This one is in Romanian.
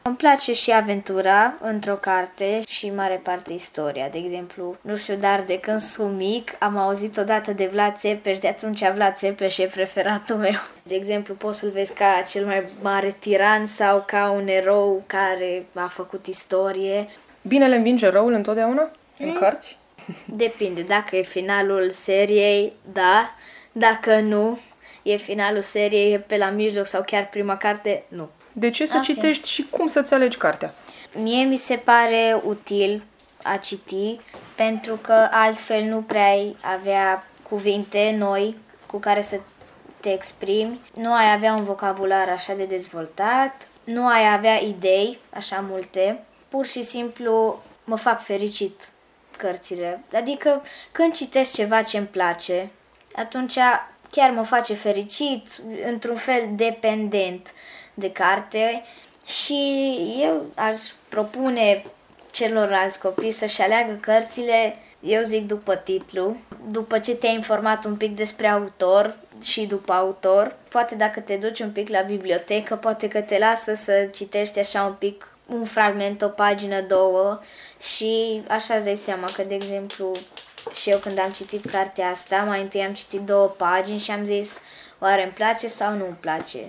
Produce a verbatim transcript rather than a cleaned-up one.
Îmi place și aventura într-o carte și în mare parte istoria. De exemplu, nu știu, dar de când sunt mic am auzit odată de Vlad Țepeș, de atunci Vlad Țepeș e preferatul meu. De exemplu, poți să-l vezi ca cel mai mare tiran sau ca un erou care a făcut istorie. Binele învinge răul întotdeauna în mm. cărți? Depinde, dacă e finalul seriei, da, dacă nu, e finalul seriei, e pe la mijloc sau chiar prima carte, nu. De ce să Okay. citești și cum să-ți alegi cartea? Mie mi se pare util a citi, pentru că altfel nu prea ai avea cuvinte noi cu care să te exprimi, nu ai avea un vocabular așa de dezvoltat, nu ai avea idei așa multe, pur și simplu mă fac fericit cărțile. Adică când citesc ceva ce îmi place, atunci chiar mă face fericit, într-un fel dependent de carte și eu aș propune celorlalți copii să-și aleagă cărțile, eu zic după titlu, după ce te-ai informat un pic despre autor și după autor, poate dacă te duci un pic la bibliotecă, poate că te lasă să citești așa un pic, un fragment, o pagină, două și așa îți dai seama că, de exemplu, și eu când am citit cartea asta, mai întâi am citit două pagini și am zis oare îmi place sau nu îmi place.